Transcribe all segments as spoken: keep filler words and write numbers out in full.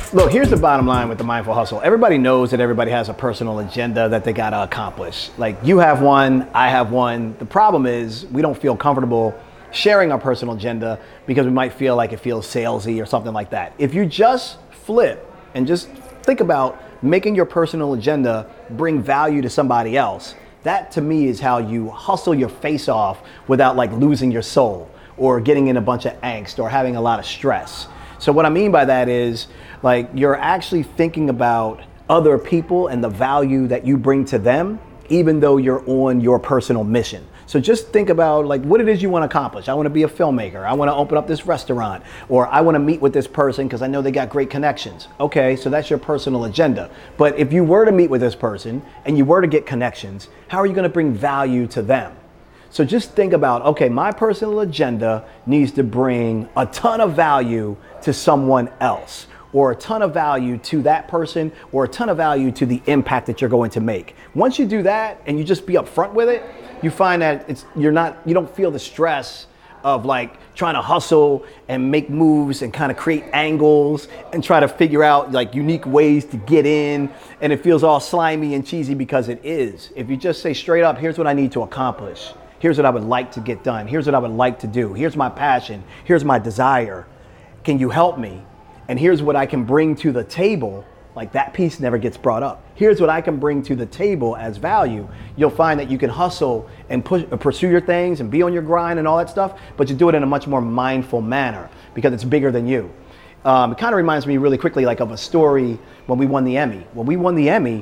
Look, here's the bottom line with the Mindful Hustle. Everybody knows that everybody has a personal agenda that they gotta accomplish. Like, you have one, I have one. The problem is we don't feel comfortable sharing our personal agenda because we might feel like it feels salesy or something like that. If you just flip and just think about making your personal agenda bring value to somebody else, that to me is how you hustle your face off without like losing your soul or getting in a bunch of angst or having a lot of stress. So what I mean by that is, like, you're actually thinking about other people and the value that you bring to them, even though you're on your personal mission. So just think about like what it is you want to accomplish. I want to be a filmmaker. I want to open up this restaurant, or I want to meet with this person because I know they got great connections. Okay, so that's your personal agenda. But if you were to meet with this person and you were to get connections, how are you going to bring value to them? So just think about, okay, my personal agenda needs to bring a ton of value to someone else, or a ton of value to that person, or a ton of value to the impact that you're going to make. Once you do that and you just be upfront with it, you find that it's you're not you don't feel the stress of like trying to hustle and make moves and kind of create angles and try to figure out like unique ways to get in, and it feels all slimy and cheesy because it is. If you just say straight up, here's what I need to accomplish. Here's what I would like to get done. Here's what I would like to do. Here's my passion. Here's my desire. Can you help me? And here's what I can bring to the table. Like, that piece never gets brought up. Here's what I can bring to the table as value. You'll find that you can hustle and push, pursue your things and be on your grind and all that stuff, but you do it in a much more mindful manner because it's bigger than you. Um, it kind of reminds me really quickly like of a story when we won the Emmy. When we won the Emmy,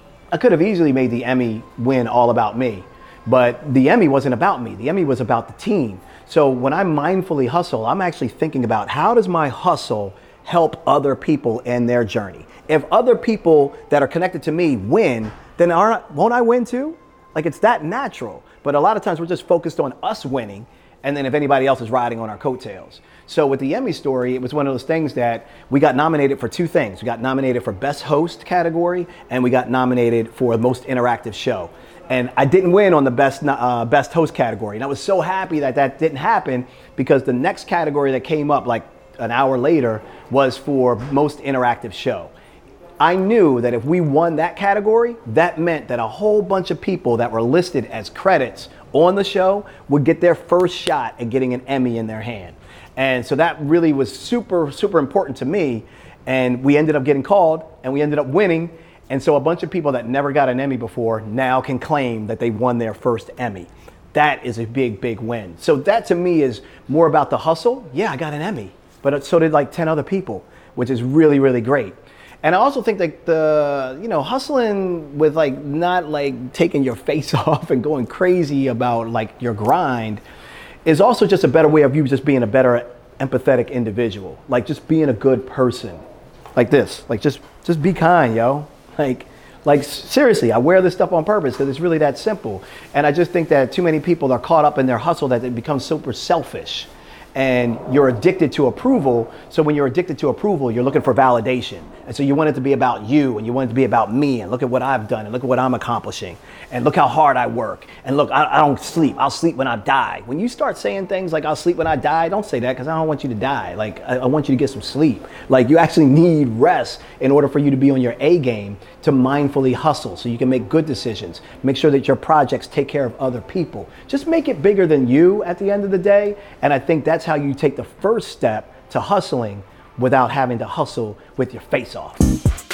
I could have easily made the Emmy win all about me, but the Emmy wasn't about me. The Emmy was about the team. So when I mindfully hustle, I'm actually thinking about how does my hustle help other people in their journey? If other people that are connected to me win, then aren't, won't I win too? Like, it's that natural. But a lot of times we're just focused on us winning, and then if anybody else is riding on our coattails. So with the Emmy story, it was one of those things that we got nominated for two things. We got nominated for Best Host category, and we got nominated for Most Interactive Show. And I didn't win on the best uh, best host category. And I was so happy that that didn't happen, because the next category that came up like an hour later was for Most Interactive Show. I knew that if we won that category, that meant that a whole bunch of people that were listed as credits on the show would get their first shot at getting an Emmy in their hand. And so that really was super, super important to me. And we ended up getting called, and we ended up winning. And so a bunch of people that never got an Emmy before now can claim that they won their first Emmy. That is a big, big win. So that to me is more about the hustle. Yeah, I got an Emmy, but so did like ten other people, which is really, really great. And I also think that the, you know, hustling with like not like taking your face off and going crazy about like your grind is also just a better way of you just being a better empathetic individual. Like just being a good person like this, like just, just be kind, yo. Like, like seriously, I wear this stuff on purpose because it's really that simple. And I just think that too many people are caught up in their hustle that they become super selfish. And you're addicted to approval. So when you're addicted to approval, you're looking for validation. And so you want it to be about you, and you want it to be about me, and look at what I've done, and look at what I'm accomplishing, and look how hard I work, and look, I, I don't sleep. I'll sleep when I die. When you start saying things like I'll sleep when I die, don't say that, because I don't want you to die. Like, I, I want you to get some sleep. Like, you actually need rest in order for you to be on your A game to mindfully hustle so you can make good decisions. Make sure that your projects take care of other people. Just make it bigger than you at the end of the day. And I think that's how you take the first step to hustling without having to hustle with your face off.